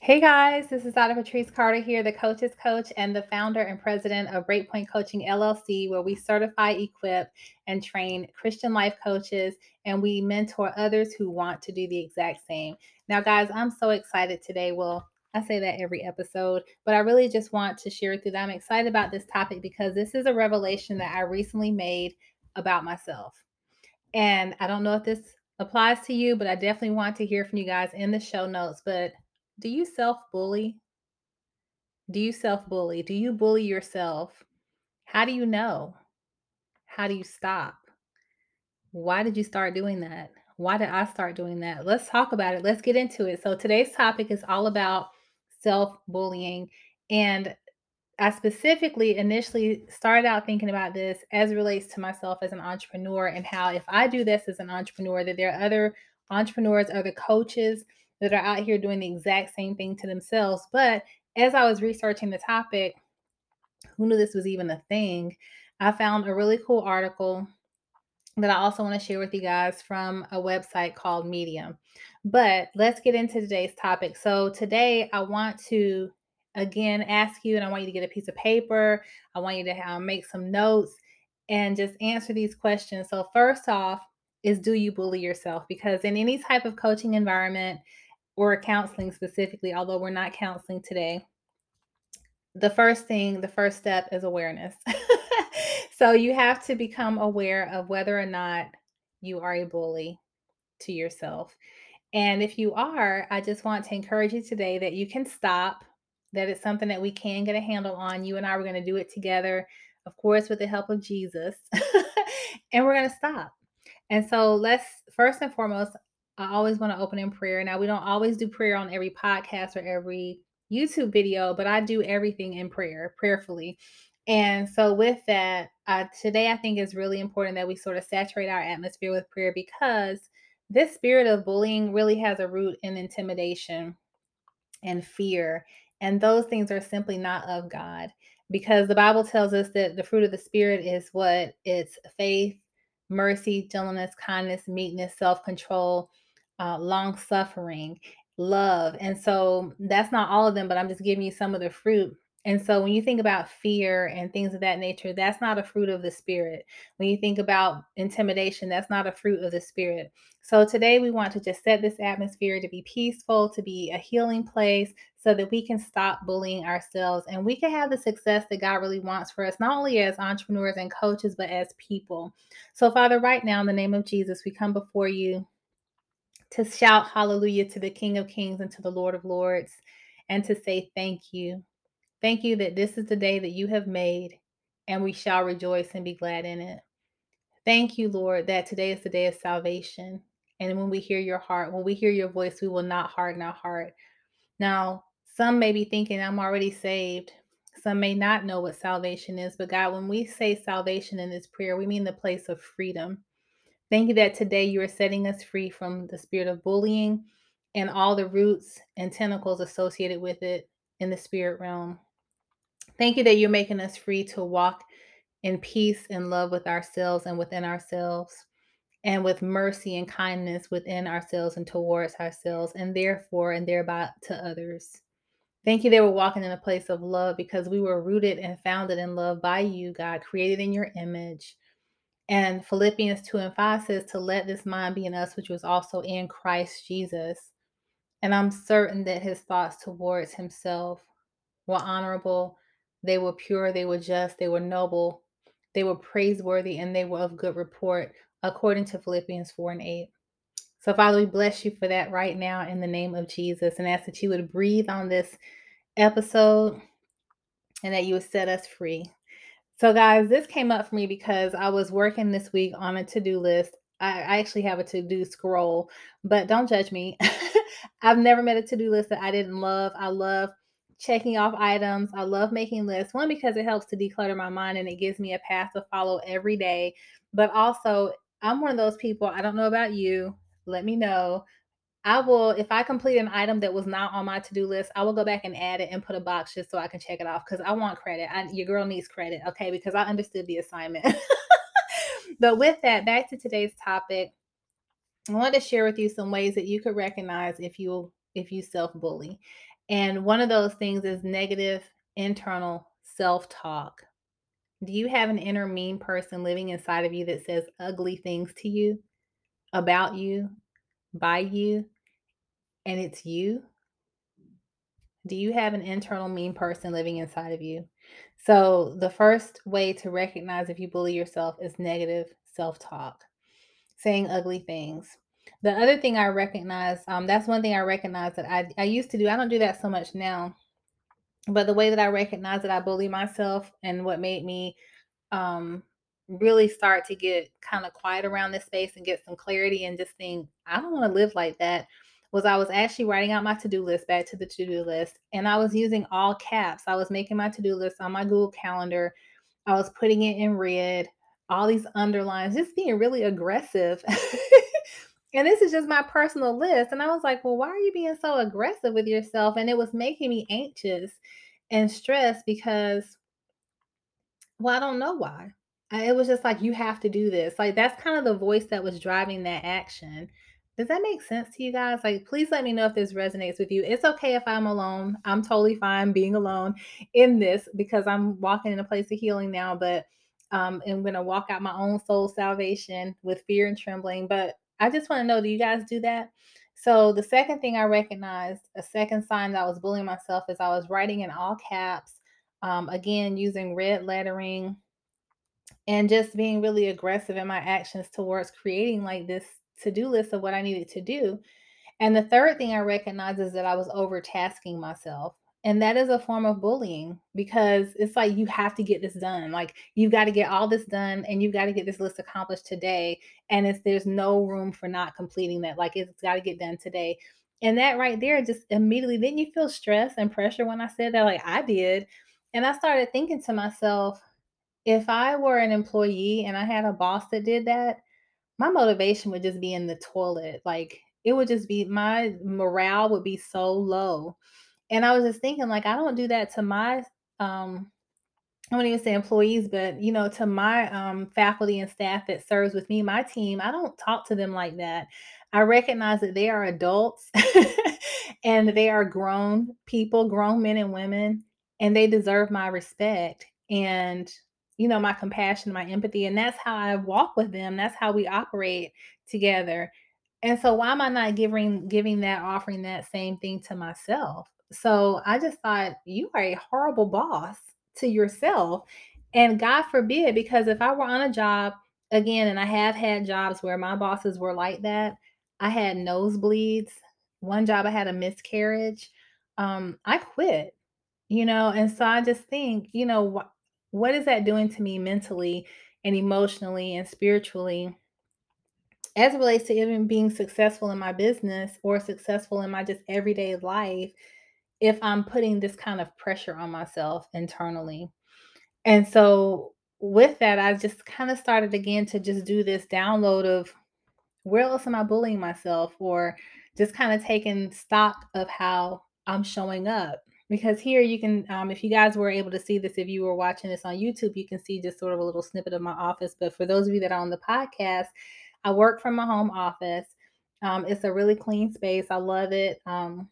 Hey guys, this is Dr. Patrice Carter here, the coach's coach and the founder and president of Breakpoint Coaching LLC, where we certify, equip, and train Christian life coaches, and we mentor others who want to do the exact same. Now, guys, I'm so excited today. Well, I say that every episode, but I really just want to share with you that I'm excited about this topic because this is a revelation that I recently made about myself. And I don't know if this applies to you, but I definitely want to hear from you guys in the show notes. But do you self bully? Do you self bully? Do you bully yourself? How do you know? How do you stop? Why did you start doing that? Why did I start doing that? Let's talk about it. Let's get into it. So, today's topic is all about self bullying. And I specifically initially started out thinking about this as it relates to myself as an entrepreneur and how if I do this as an entrepreneur, that there are other entrepreneurs, other coaches that are out here doing the exact same thing to themselves. But as I was researching the topic, who knew this was even a thing? I found a really cool article that I also want to share with you guys from a website called Medium. But let's get into today's topic. So, today I want to again ask you, and I want you to get a piece of paper. I want you to make some notes and just answer these questions. So, first off, is do you bully yourself? Because in any type of coaching environment or counseling specifically, although we're not counseling today, the first step is awareness. So you have to become aware of whether or not you are a bully to yourself. And if you are, I just want to encourage you today that you can stop, that it's something that we can get a handle on. You and I are going to do it together, of course, with the help of Jesus. And we're going to stop. And so let's first and foremost, I always want to open in prayer. Now, we don't always do prayer on every podcast or every YouTube video, but I do everything in prayer, prayerfully. And so, with that, today I think it's really important that we sort of saturate our atmosphere with prayer because this spirit of bullying really has a root in intimidation and fear. And those things are simply not of God because the Bible tells us that the fruit of the Spirit is what? It's faith, mercy, gentleness, kindness, meekness, self control, long suffering, love. And so that's not all of them, but I'm just giving you some of the fruit. And so when you think about fear and things of that nature, that's not a fruit of the Spirit. When you think about intimidation, that's not a fruit of the Spirit. So today we want to just set this atmosphere to be peaceful, to be a healing place so that we can stop bullying ourselves and we can have the success that God really wants for us, not only as entrepreneurs and coaches, but as people. So, Father, right now, in the name of Jesus, we come before you to shout hallelujah to the King of Kings and to the Lord of Lords and to say thank you. Thank you that this is the day that you have made and we shall rejoice and be glad in it. Thank you, Lord, that today is the day of salvation. And when we hear your heart, when we hear your voice, we will not harden our heart. Now, some may be thinking, I'm already saved. Some may not know what salvation is. But God, when we say salvation in this prayer, we mean the place of freedom. Thank you that today you are setting us free from the spirit of bullying and all the roots and tentacles associated with it in the spirit realm. Thank you that you're making us free to walk in peace and love with ourselves and within ourselves, and with mercy and kindness within ourselves and towards ourselves, and therefore and thereby to others. Thank you that we're walking in a place of love because we were rooted and founded in love by you, God, created in your image. And Philippians 2 and 5 says to let this mind be in us, which was also in Christ Jesus. And I'm certain that his thoughts towards himself were honorable, they were pure, they were just, they were noble, they were praiseworthy, and they were of good report, according to Philippians 4 and 8. So, Father, we bless you for that right now in the name of Jesus and ask that you would breathe on this episode and that you would set us free. So, guys, this came up for me because I was working this week on a to do list. I actually have a to do scroll, but don't judge me. I've never made a to do list that I didn't love. I love checking off items. I love making lists. One, because it helps to declutter my mind and it gives me a path to follow every day. But also, I'm one of those people, I don't know about you. Let me know. I will, if I complete an item that was not on my to-do list, I will go back and add it and put a box just so I can check it off because I want credit. Your girl needs credit, okay? Because I understood the assignment. But with that, back to today's topic, I wanted to share with you some ways that you could recognize if you if you self bully. And one of those things is negative internal self talk. Do you have an inner mean person living inside of you that says ugly things to you, about you, by you, and it's you? Do you have an internal mean person living inside of you? So, the first way to recognize if you bully yourself is negative self talk, saying ugly things. The other thing I recognize, that's one thing I recognize that I used to do. I don't do that so much now, but the way that I recognize that I bully myself and what made me um really start to get kind of quiet around this space and get some clarity and just think I don't want to live like that was I was actually writing out my to-do list, back to the to-do list, and I was using all caps. I was making my to-do list on my Google Calendar. I was putting it in red, all these underlines, just being really aggressive. And this is just my personal list. And I was like, well, why are you being so aggressive with yourself? And it was making me anxious and stressed because, well, I don't know why. It was just like, "You have to do this." Like, that's kind of the voice that was driving that action. Does that make sense to you guys? Like, please let me know if this resonates with you. It's okay if I'm alone. I'm totally fine being alone in this because I'm walking in a place of healing now, but I'm gonna walk out my own soul salvation with fear and trembling. But I just want to know, do you guys do that? So the second thing I recognized, a second sign that I was bullying myself is I was writing in all caps, again, using red lettering and just being really aggressive in my actions towards creating like this to do list of what I needed to do. And the third thing I recognize is that I was overtasking myself. And that is a form of bullying because it's like you have to get this done. Like you've got to get all this done and you've got to get this list accomplished today. And there's no room for not completing that. Like it's got to get done today. And that right there just immediately, didn't you feel stress and pressure when I said that? Like I did. And I started thinking to myself, if I were an employee and I had a boss that did that, my motivation would just be in the toilet. Like it would just be, my morale would be so low. And I was just thinking, like, I don't do that to my I won't even say employees, but to my faculty and staff that serves with me, my team, I don't talk to them like that. I recognize that they are adults and they are grown people, grown men and women, and they deserve my respect and my compassion, my empathy. And that's how I walk with them. That's how we operate together. And so why am I not giving that, offering that same thing to myself? So I just thought, you are a horrible boss to yourself. And God forbid, because if I were on a job again, and I have had jobs where my bosses were like that, I had nosebleeds. One job I had a miscarriage. I quit, and so I just think, what is that doing to me mentally and emotionally and spiritually as it relates to even being successful in my business or successful in my just everyday life if I'm putting this kind of pressure on myself internally. And so with that, I just kind of started again to just do this download of where else am I bullying myself, or just kind of taking stock of how I'm showing up. Because here you can, if you guys were able to see this, if you were watching this on YouTube, you can see just sort of a little snippet of my office. But for those of you that are on the podcast, I work from my home office. It's a really clean space. I love it.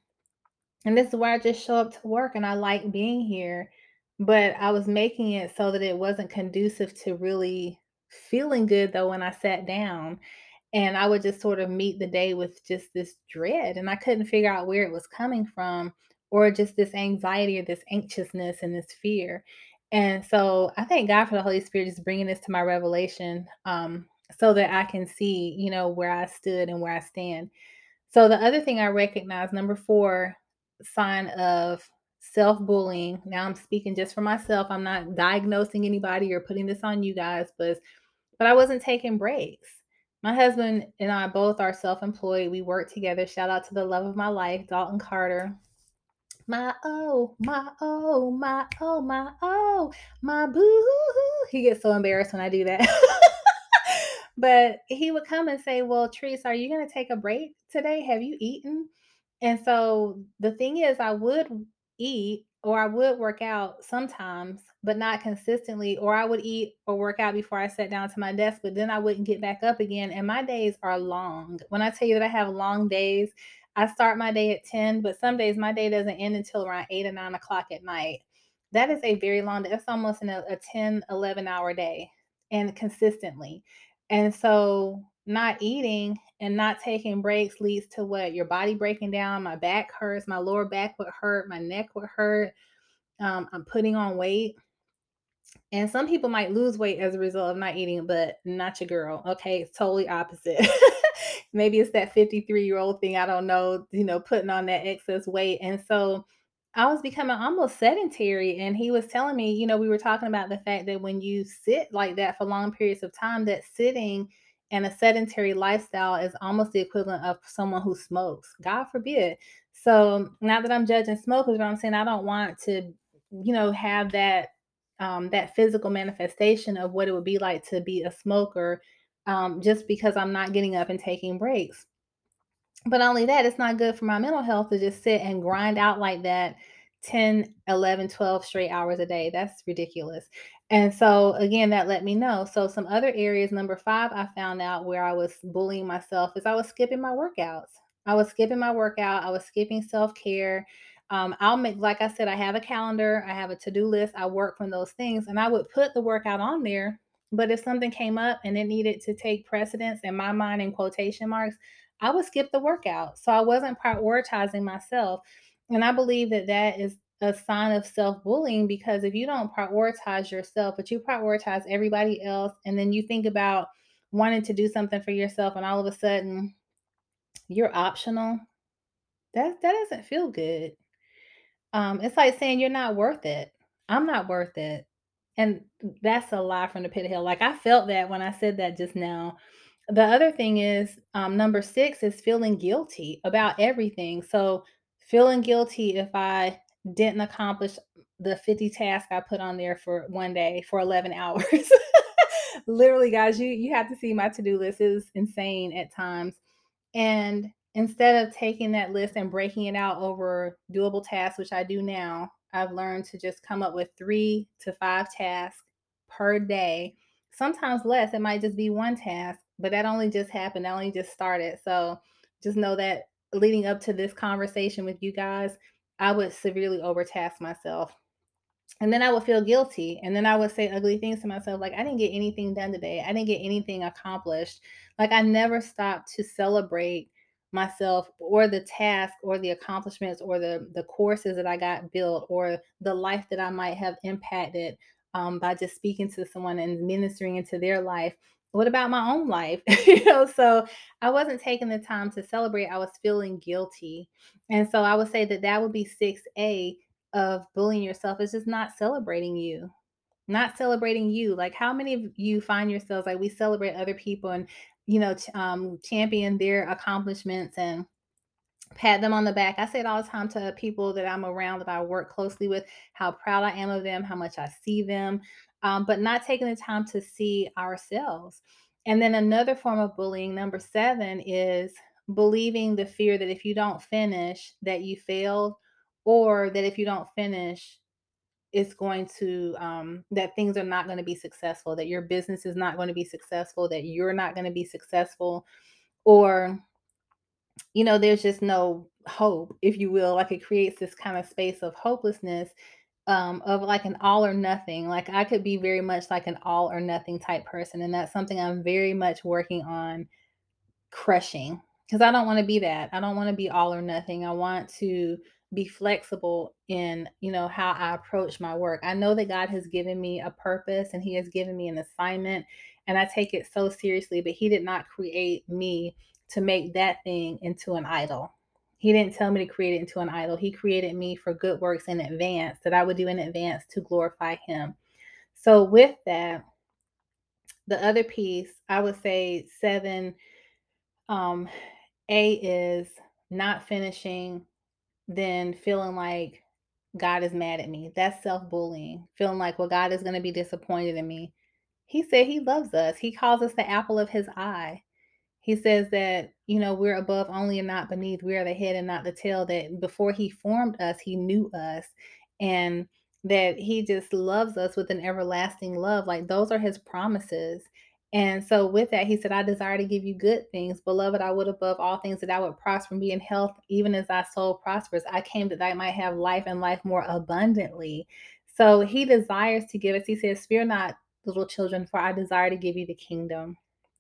And this is where I just show up to work and I like being here. But I was making it so that it wasn't conducive to really feeling good though when I sat down. And I would just sort of meet the day with just this dread. And I couldn't figure out where it was coming from, or just this anxiety or this anxiousness and this fear. And so I thank God for the Holy Spirit just bringing this to my revelation, so that I can see, where I stood and where I stand. So the other thing I recognize, number 4 sign of self-bullying. Now I'm speaking just for myself. I'm not diagnosing anybody or putting this on you guys, but I wasn't taking breaks. My husband and I both are self-employed. We work together. Shout out to the love of my life, Dalton Carter. My oh, my oh, my oh, my oh, my boo. He gets so embarrassed when I do that. But he would come and say, well, Treese, are you going to take a break today? Have you eaten? And so the thing is, I would eat or I would work out sometimes, but not consistently, or I would eat or work out before I sat down to my desk, but then I wouldn't get back up again. And my days are long. When I tell you that I have long days, I start my day at 10, but some days my day doesn't end until around 8 or 9 o'clock at night. That is a very long day. That's almost a 10, 11 hour day and consistently. And so not eating and not taking breaks leads to what? Your body breaking down. My back hurts, my lower back would hurt, my neck would hurt. I'm putting on weight. And some people might lose weight as a result of not eating, but not your girl. Okay, it's totally opposite. Maybe it's that 53-year-old thing. I don't know, putting on that excess weight. And so I was becoming almost sedentary. And he was telling me, we were talking about the fact that when you sit like that for long periods of time, that sitting and a sedentary lifestyle is almost the equivalent of someone who smokes. God forbid. So not that I'm judging smokers, but I'm saying I don't want to, have that physical manifestation of what it would be like to be a smoker, just because I'm not getting up and taking breaks. But not only that, it's not good for my mental health to just sit and grind out like that 10, 11, 12 straight hours a day. That's ridiculous. And so, again, that let me know. So, some other areas, number five, I found out where I was bullying myself is I was skipping my workouts. I was skipping my workout. I was skipping self care. I'll make, like I said, I have a calendar, I have a to do list, I work from those things, and I would put the workout on there. But if something came up and it needed to take precedence in my mind, in quotation marks, I would skip the workout. So I wasn't prioritizing myself. And I believe that that is a sign of self bullying, because if you don't prioritize yourself, but you prioritize everybody else, and then you think about wanting to do something for yourself, and all of a sudden you're optional, that doesn't feel good. It's like saying you're not worth it. I'm not worth it. And that's a lie from the pit of hell. Like I felt that when I said that just now. The other thing is, number six is feeling guilty about everything. So feeling guilty if I didn't accomplish the 50 tasks I put on there for one day for 11 hours. Literally, guys, you have to see my to-do list. It is insane at times. And instead of taking that list and breaking it out over doable tasks, which I do now, I've learned to just come up with 3 to 5 tasks per day. Sometimes less. It might just be one task, but that only just happened. That only just started. So just know that leading up to this conversation with you guys, I would severely overtask myself. And then I would feel guilty. And then I would say ugly things to myself, like, I didn't get anything done today. I didn't get anything accomplished. Like, I never stopped to celebrate myself or the task or the accomplishments or the courses that I got built or the life that I might have impacted, by just speaking to someone and ministering into their life. What about my own life? So I wasn't taking the time to celebrate. I was feeling guilty. And so I would say that that would be 6A of bullying yourself, is just not celebrating you. Not celebrating you. Like, how many of you find yourselves like we celebrate other people and champion their accomplishments and pat them on the back. I say it all the time to people that I'm around, that I work closely with, how proud I am of them, how much I see them, but not taking the time to see ourselves. And then another form of bullying, number seven, is believing the fear that if you don't finish, that you failed, or that if you don't finish, it's going to that things are not going to be successful, that your business is not going to be successful, that you're not going to be successful, or there's just no hope, if you will. Like, it creates this kind of space of hopelessness, of like an all or nothing. Like, I could be very much like an all or nothing type person. And that's something I'm very much working on crushing, because I don't want to be that. I don't want to be all or nothing. I want to be flexible in, how I approach my work. I know that God has given me a purpose and he has given me an assignment, and I take it so seriously, but he did not create me to make that thing into an idol. He didn't tell me to create it into an idol. He created me for good works in advance that I would do in advance to glorify him. So with that, the other piece, I would say seven, um, A is not finishing, then feeling like God is mad at me. That's self bullying. Feeling like, well, God is going to be disappointed in me. He said he loves us. He calls us the apple of his eye. He says that, we're above only and not beneath. We are the head and not the tail. That before he formed us, he knew us. And that he just loves us with an everlasting love. Like, those are his promises. And so with that, he said, I desire to give you good things. Beloved, I would above all things that I would prosper and be in health, even as thy soul prospers. I came that I might have life and life more abundantly. So he desires to give us. He says, fear not, little children, for I desire to give you the kingdom.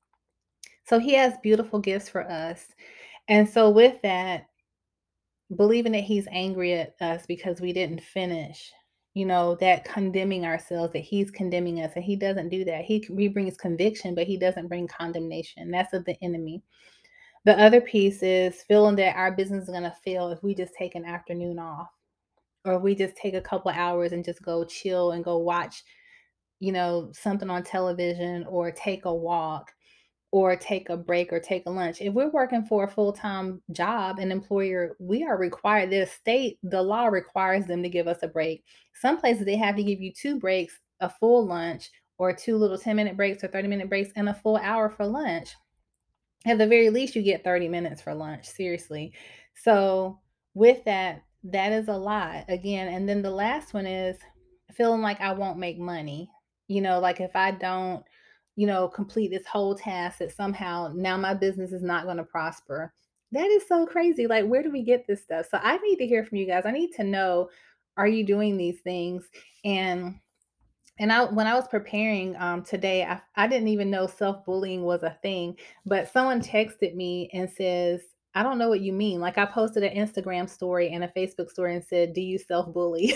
So he has beautiful gifts for us. And so with that, believing that he's angry at us because we didn't finish, that condemning ourselves, that he's condemning us, and he doesn't do that. He brings conviction, but he doesn't bring condemnation. That's of the enemy. The other piece is feeling that our business is going to fail if we just take an afternoon off, or if we just take a couple hours and just go chill and go watch, something on television, or take a walk, or take a break, or take a lunch. If we're working for a full-time job, an employer, we are required, the law requires them to give us a break. Some places they have to give you 2 breaks, a full lunch, or 2 little 10-minute breaks or 30-minute breaks, and a full hour for lunch. At the very least, you get 30 minutes for lunch, seriously. So, with that, that is a lot, again. And then the last one is feeling like I won't make money. Like if I don't, complete this whole task, that somehow now my business is not going to prosper. That is so crazy. Like, where do we get this stuff? So, I need to hear from you guys. I need to know, are you doing these things? And when I was preparing today, I didn't even know self-bullying was a thing, but someone texted me and says, I don't know what you mean. Like, I posted an Instagram story and a Facebook story and said, do you self-bully?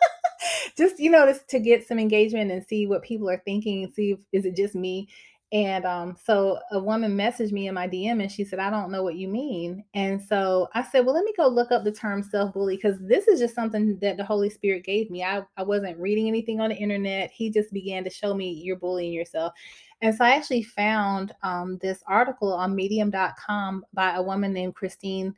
Just, just to get some engagement and see what people are thinking and see if is it just me. And so a woman messaged me in my DM and she said, I don't know what you mean. And so I said, well, let me go look up the term self-bully, because this is just something that the Holy Spirit gave me. I wasn't reading anything on the internet. He just began to show me you're bullying yourself. And so I actually found this article on medium.com by a woman named Christine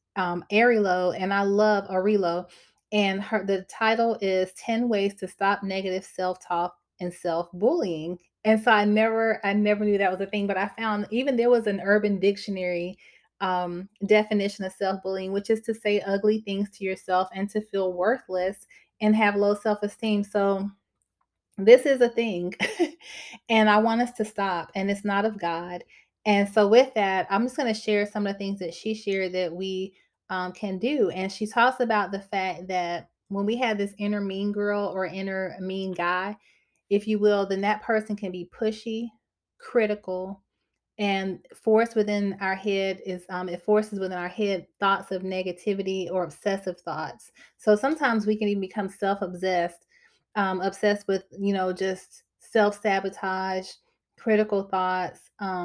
Arilo, and I love Arilo. And the title is 10 Ways to Stop Negative Self-Talk and Self-Bullying. And so I never knew that was a thing, but I found even there was an Urban Dictionary definition of self-bullying, which is to say ugly things to yourself and to feel worthless and have low self-esteem. So this is a thing. And I want us to stop, and it's not of God. And so with that, I'm just going to share some of the things that she shared that we can do. And she talks about the fact that when we have this inner mean girl or inner mean guy, if you will, then that person can be pushy, critical, and force within our head is it forces within our head thoughts of negativity or obsessive thoughts. So sometimes we can even become self-obsessed, obsessed with, just self-sabotage, critical thoughts,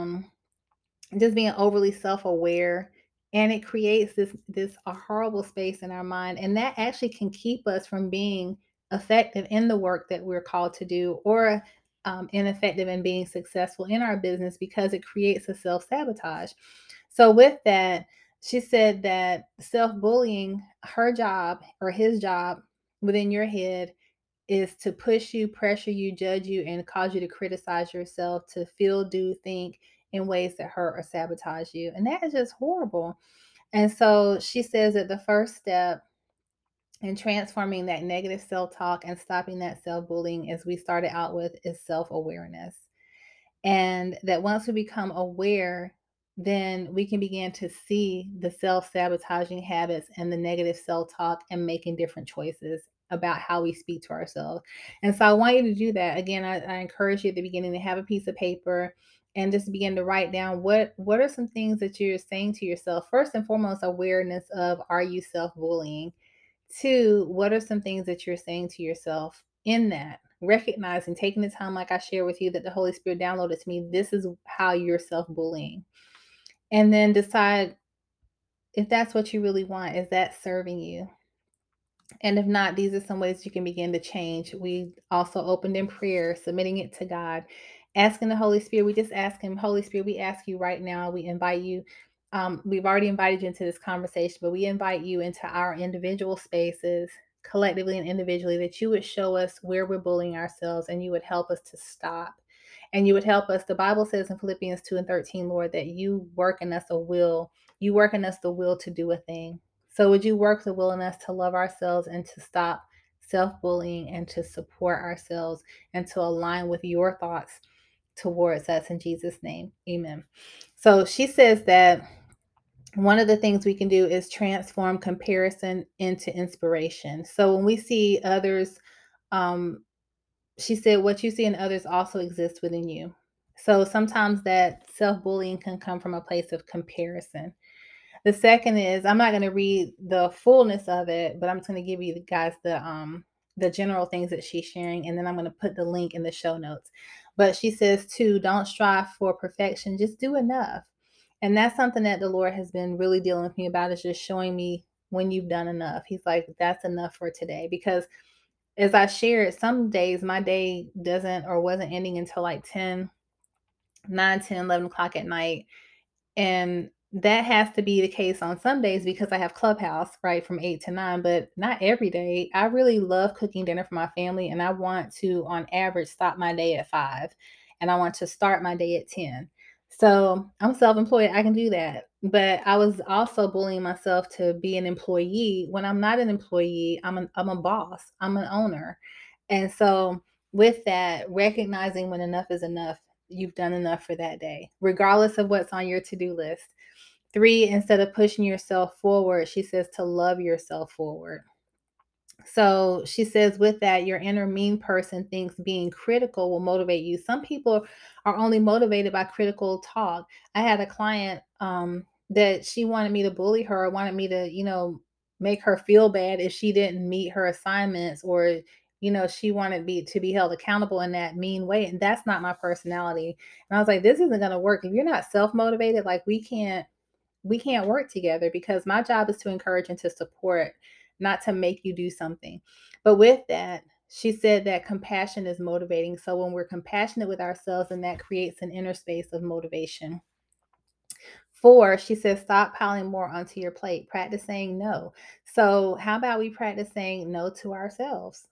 just being overly self-aware. And it creates this a horrible space in our mind, and that actually can keep us from being effective in the work that we're called to do, or ineffective in being successful in our business, because it creates a self-sabotage. So with that, she said that self-bullying, her job or his job within your head, is to push you, pressure you, judge you, and cause you to criticize yourself, to feel, do, think in ways that hurt or sabotage you. And that is just horrible. And so she says that the first step in transforming that negative self talk and stopping that self bullying, as we started out with, is self awareness. And that once we become aware, then we can begin to see the self sabotaging habits and the negative self talk, and making different choices about how we speak to ourselves. And so I want you to do that. Again, I encourage you at the beginning to have a piece of paper and just begin to write down what are some things that you're saying to yourself. First and foremost, awareness of, are you self bullying? Two, what are some things that you're saying to yourself in that? Recognizing, taking the time, like I share with you, that the Holy Spirit downloaded to me, this is how you're self bullying. And then decide if that's what you really want. Is that serving you? And if not, these are some ways you can begin to change. We also opened in prayer, submitting it to God, asking the Holy Spirit. We just ask Him, Holy Spirit, we ask you right now, we invite you. We've already invited you into this conversation, but we invite you into our individual spaces, collectively and individually, that you would show us where we're bullying ourselves, and you would help us to stop. And you would help us. The Bible says in Philippians 2:13, Lord, that you work in us a will. You work in us the will to do a thing. So would you work the will in us to love ourselves and to stop self-bullying, and to support ourselves and to align with your thoughts towards us in Jesus' name. Amen. So she says that one of the things we can do is transform comparison into inspiration. So when we see others, um, she said, what you see in others also exists within you. So sometimes that self bullying can come from a place of comparison. The second is, I'm not going to read the fullness of it, but I'm just going to give you guys the general things that she's sharing, and then I'm going to put the link in the show notes. But she says too, don't strive for perfection, just do enough. And that's something that the Lord has been really dealing with me about, is just showing me when you've done enough. He's like, that's enough for today. Because as I shared, some days my day doesn't or wasn't ending until like 11 o'clock at night. And that has to be the case on some days because I have Clubhouse, right, from 8 to 9, but not every day. I really love cooking dinner for my family, and I want to, on average, stop my day at 5, and I want to start my day at 10. So I'm self-employed. I can do that. But I was also bullying myself to be an employee when I'm not an employee. I'm a boss. I'm an owner. And so with that, recognizing when enough is enough, you've done enough for that day, regardless of what's on your to-do list. 3, instead of pushing yourself forward, she says to love yourself forward. So she says, with that, your inner mean person thinks being critical will motivate you. Some people are only motivated by critical talk. I had a client that she wanted me to bully her, wanted me to, make her feel bad if she didn't meet her assignments, or, she wanted me to be held accountable in that mean way. And that's not my personality. And I was like, this isn't going to work. If you're not self motivated, like we can't work together, because my job is to encourage and to support, not to make you do something. But with that, she said that compassion is motivating. So when we're compassionate with ourselves, and that creates an inner space of motivation. 4, she says, stop piling more onto your plate. Practice saying no. So how about we practice saying no to ourselves?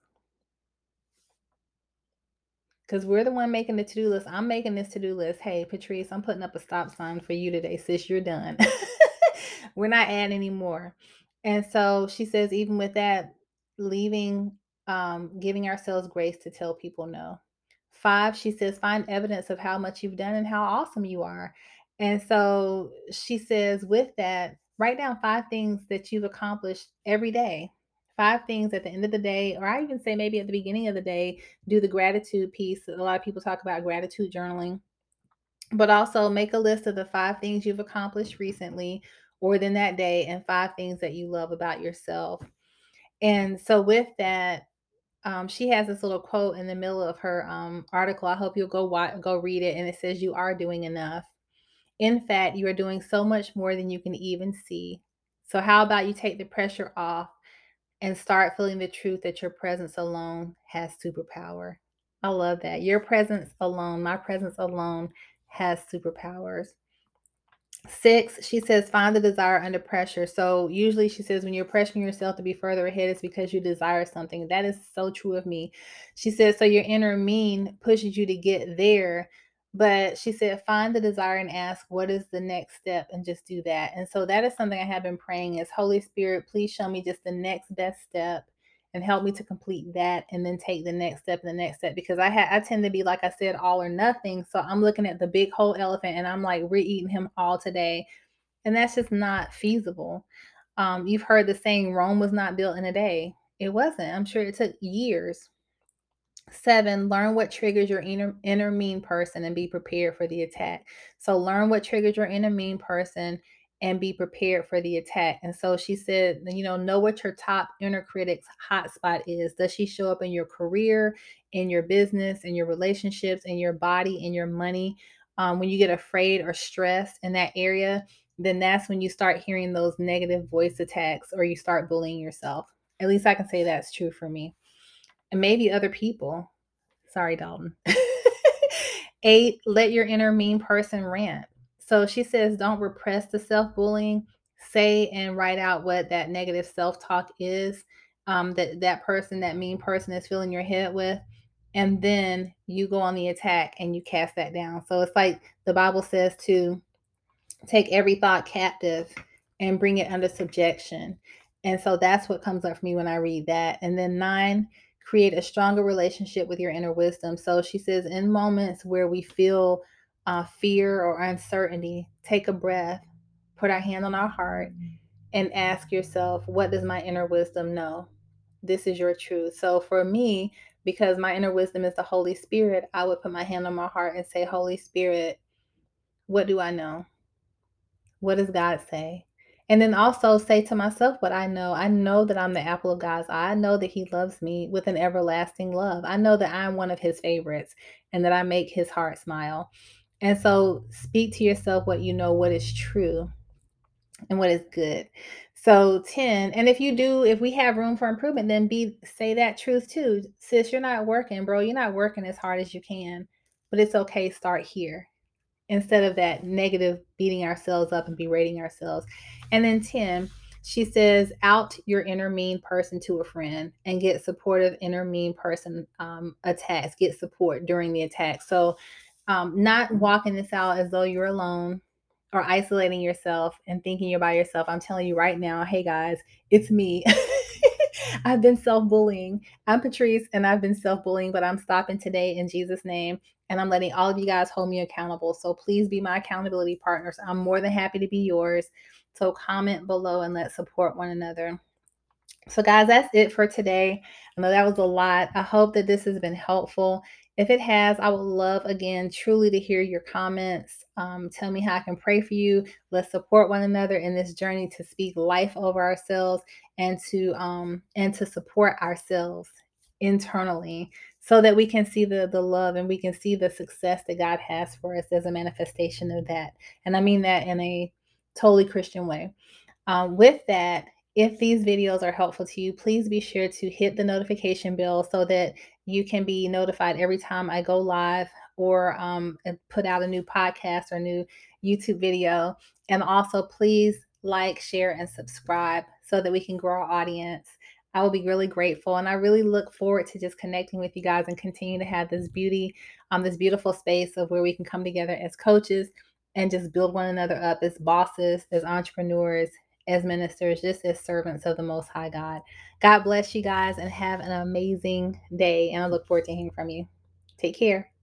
Because we're the one making the to-do list. I'm making this to-do list. Hey, Patrice, I'm putting up a stop sign for you today, sis. You're done. We're not adding anymore. And so she says, even with that, leaving, giving ourselves grace to tell people no. 5, she says, find evidence of how much you've done and how awesome you are. And so she says, with that, write down 5 things that you've accomplished every day. 5 things at the end of the day, or I even say maybe at the beginning of the day, do the gratitude piece. A lot of people talk about gratitude journaling, but also make a list of the 5 things you've accomplished recently or within that day, and 5 things that you love about yourself. And so with that, she has this little quote in the middle of her article. I hope you'll go read it. And it says, "You are doing enough. In fact, you are doing so much more than you can even see. So how about you take the pressure off and start feeling the truth that your presence alone has superpower." I love that. Your presence alone, my presence alone, has superpowers. 6, she says, find the desire under pressure. So usually she says, when you're pressuring yourself to be further ahead, it's because you desire something. That is so true of me. She says, so your inner mean pushes you to get there. But she said, find the desire and ask, what is the next step? And just do that. And so that is something I have been praying is, Holy Spirit, please show me just the next best step and help me to complete that, and then take the next step and the next step, because I tend to be, like I said, all or nothing. So I'm looking at the big whole elephant and I'm like, we're eating him all today, and that's just not feasible. You've heard the saying, Rome was not built in a day. It wasn't. I'm sure it took years. 7, learn what triggers your inner mean person and be prepared for the attack. So learn what triggers your inner mean person and be prepared for the attack. And so she said, know what your top inner critic's hotspot is. Does she show up in your career, in your business, in your relationships, in your body, in your money? When you get afraid or stressed in that area, then that's when you start hearing those negative voice attacks, or you start bullying yourself. At least I can say that's true for me, and maybe other people. Sorry, Dalton. 8, let your inner mean person rant. So she says, don't repress the self bullying. Say and write out what that negative self talk is, that person, that mean person, is filling your head with. And then you go on the attack and you cast that down. So it's like the Bible says to take every thought captive and bring it under subjection. And so that's what comes up for me when I read that. And then 9, create a stronger relationship with your inner wisdom. So she says, in moments where we feel fear or uncertainty, take a breath, put our hand on our heart, and ask yourself, what does my inner wisdom know? This is your truth. So for me, because my inner wisdom is the Holy Spirit, I would put my hand on my heart and say, Holy Spirit, what do I know? What does God say? And then also say to myself what I know. I know that I'm the apple of God's eye. I know that He loves me with an everlasting love. I know that I'm one of His favorites and that I make His heart smile. And so speak to yourself what you know, what is true and what is good. So 10, and if we have room for improvement, then say that truth too. Sis, you're not working, bro. You're not working as hard as you can, but it's okay. Start here instead of that negative beating ourselves up and berating ourselves. And then 10, she says, out your inner mean person to a friend and get supportive inner mean person attacks, get support during the attack. So not walking this out as though you're alone or isolating yourself and thinking you're by yourself. I'm telling you right now, hey guys, it's me. I've been self bullying. I'm Patrice and I've been self bullying, but I'm stopping today in Jesus' name. And I'm letting all of you guys hold me accountable. So please be my accountability partners. I'm more than happy to be yours. So comment below and let's support one another. So, guys, that's it for today. I know that was a lot. I hope that this has been helpful. If it has, I would love, again, truly to hear your comments. Tell me how I can pray for you. Let's support one another in this journey to speak life over ourselves and to support ourselves internally so that we can see the love and we can see the success that God has for us as a manifestation of that. And I mean that in a totally Christian way. With that, if these videos are helpful to you, please be sure to hit the notification bell so that you can be notified every time I go live or put out a new podcast or new YouTube video. And also, please like, share, and subscribe so that we can grow our audience. I will be really grateful, and I really look forward to just connecting with you guys and continue to have this beautiful space of where we can come together as coaches and just build one another up as bosses, as entrepreneurs, as ministers, just as servants of the Most High God. God bless you guys and have an amazing day. And I look forward to hearing from you. Take care.